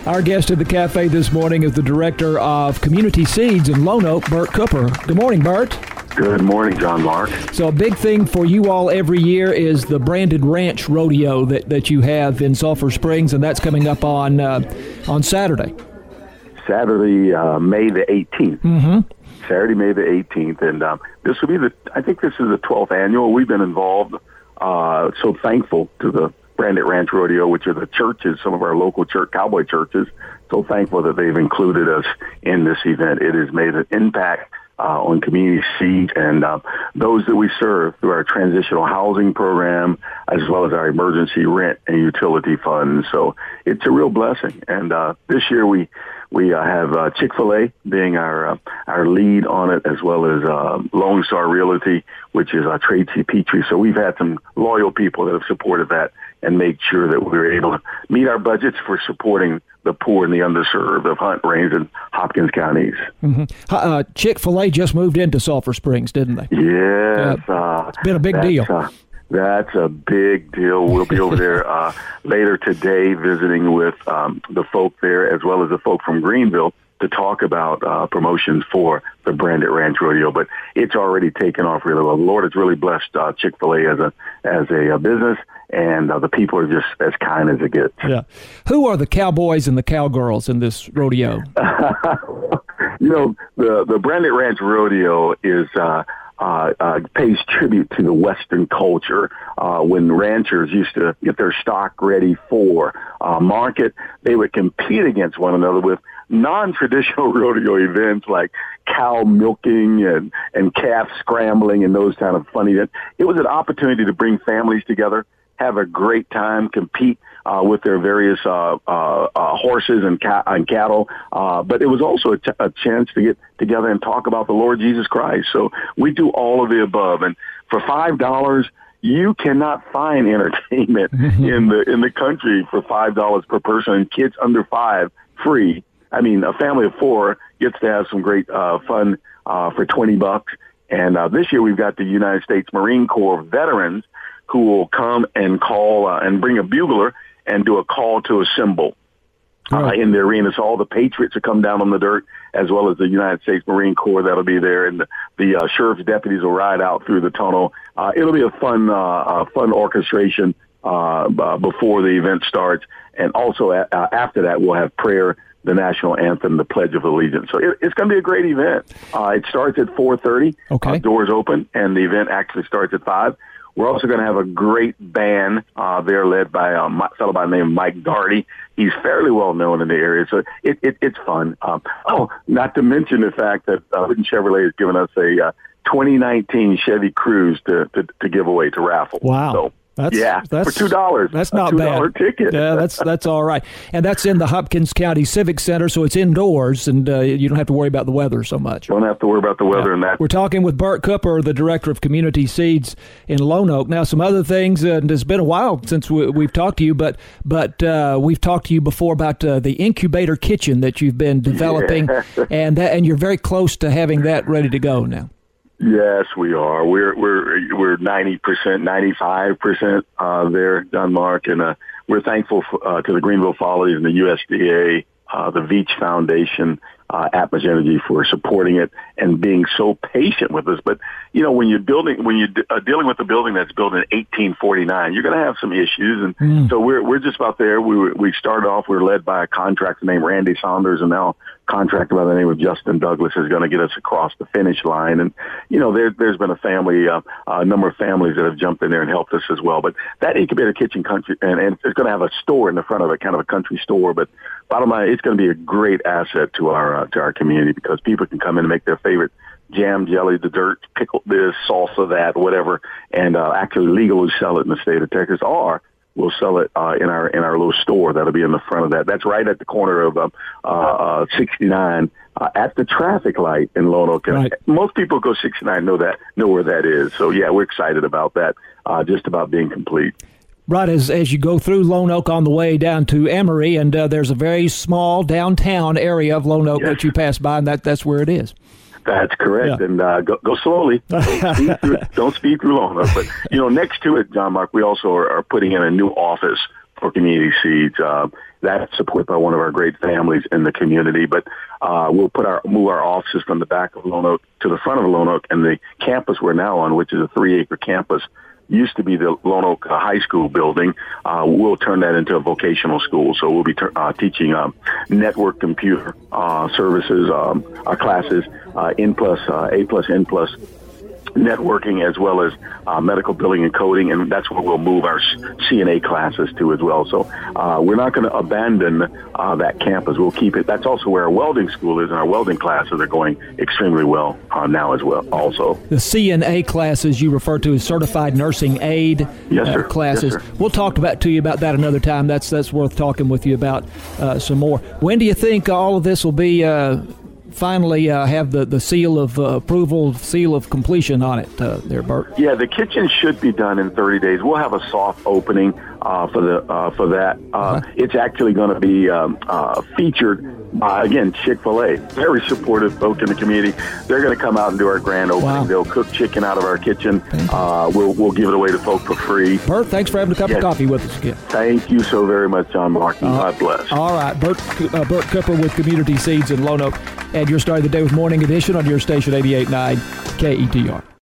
Our guest at the cafe this morning is the director of Community Seeds in Lone Oak, Bert Cooper. Good morning, Bert. Good morning, John Mark. So a big thing for you all every year is the Branded Ranch Rodeo that you have in Sulphur Springs, and that's coming up on Saturday. Saturday, May the 18th. Mm-hmm. Saturday, May the 18th, and this will be I think this is the 12th annual. We've been involved, so thankful to the Branded Ranch Rodeo, which are the churches, some of our local cowboy churches. So thankful that they've included us in this event. It has made an impact on Community Seeds and those that we serve through our transitional housing program, as well as our emergency rent and utility funds. So it's a real blessing. And this year we have Chick-fil-A being our lead on it, as well as Lone Star Realty, which is Tracy Petrie. So we've had some loyal people that have supported that and made sure that we were able to meet our budgets for supporting the poor and the underserved of Hunt, Rains, and Hopkins counties. Mm-hmm. Chick-fil-A just moved into Sulphur Springs, didn't they? Yes. It's been a big deal. That's a big deal. We'll be over there later today visiting with the folk there, as well as the folk from Greenville, to talk about promotions for the Branded Ranch Rodeo. But it's already taken off really well. The Lord has really blessed Chick-fil-A as a business, and the people are just as kind as it gets. Yeah. Who are the cowboys and the cowgirls in this rodeo? The Branded Ranch Rodeo is pays tribute to the Western culture. When ranchers used to get their stock ready for market, they would compete against one another with non-traditional rodeo events like cow milking and calf scrambling and those kind of funny events. It was an opportunity to bring families together, have a great time, compete with their various horses and cattle. But it was also a chance to get together and talk about the Lord Jesus Christ. So we do all of the above. And for $5, you cannot find entertainment in the country for $5 per person, and kids under 5 free. I mean, a family of 4 gets to have some great fun for $20. And this year we've got the United States Marine Corps veterans who will come and call and bring a bugler and do a call to assemble in the arena. So all the Patriots will come down on the dirt, as well as the United States Marine Corps that'll be there, and the sheriff's deputies will ride out through the tunnel. It'll be a fun orchestration before the event starts, and also after that we'll have prayer, the national anthem, the Pledge of Allegiance. So it's going to be a great event. It starts at 4:30. Okay. Doors open, and the event actually starts at 5. We're also going to have a great band there led by a fellow by the name of Mike Darty. He's fairly well known in the area, so it's fun. Not to mention the fact that Wooden Chevrolet has given us a 2019 Chevy Cruze to give away to raffle. Wow. So, that's for $2. That's not $2 bad. Ticket. Yeah, that's all right. And that's in the Hopkins County Civic Center, so it's indoors, and you don't have to worry about the weather so much. Don't have to worry about the weather and that. We're talking with Bert Cooper, the director of Community Seeds in Lone Oak. Now, some other things, and it's been a while since we've talked to you, but we've talked to you before about the incubator kitchen that you've been developing, and you're very close to having that ready to go now. Yes, we are. We're 90%, 95% there, John Mark, and we're thankful to the Greenville Follies and the USDA, the Veach Foundation, Atmos Energy for supporting it and being so patient with us. But when you're dealing with a building that's built in 1849, you're going to have some issues, and so we're just about there. We started off. We were led by a contractor named Randy Saunders, and now a contractor by the name of Justin Douglas is going to get us across the finish line. And there's been a number of families that have jumped in there and helped us as well. But that incubator kitchen country, and it's going to have a store in the front of it, kind of a country store. But bottom line, it's going to be a great asset to our community, because people can come in and make their favorite jam, jelly, dessert, pickle this, salsa that, whatever, and actually legally sell it in the state of Texas, or we'll sell it in our little store that'll be in the front of that. That's right at the corner of 69 at the traffic light in Lone Oak. Right. Most people go 69 know where that is. So yeah, we're excited about that. Just about being complete. Right, as you go through Lone Oak on the way down to Emory, and there's a very small downtown area of Lone Oak that you pass by, and that's where it is. That's correct, and go slowly. Don't speed through Lone Oak. But next to it, John Mark, we also are putting in a new office for Community Seeds. That's supported by one of our great families in the community. But we'll move our offices from the back of Lone Oak to the front of Lone Oak, and the campus we're now on, which is a 3-acre campus, used to be the Lone Oak High School building. We'll turn that into a vocational school. So we'll be teaching network computer services classes, N+, A+, N+, networking, as well as medical billing and coding, and that's where we'll move our CNA classes to as well. So we're not going to abandon that campus. We'll keep it. That's also where our welding school is, and our welding classes are going extremely well now as well also. The CNA classes you refer to as Certified Nursing Aid classes. Yes, sir. We'll talk to you about that another time. That's worth talking with you about some more. When do you think all of this will be finally have the seal of approval, seal of completion on it there, Bert? Yeah, the kitchen should be done in 30 days. We'll have a soft opening for that. It's actually going to be featured by, again, Chick-fil-A. Very supportive folk in the community. They're going to come out and do our grand opening. Wow. They'll cook chicken out of our kitchen. We'll give it away to folk for free. Bert, thanks for having a cup of coffee with us again. Thank you so very much, John Martin. God bless. All right, Bert Cooper with Community Seeds in Lone Oak. And your Start of the Day with Morning Edition on your station 88.9 KETR.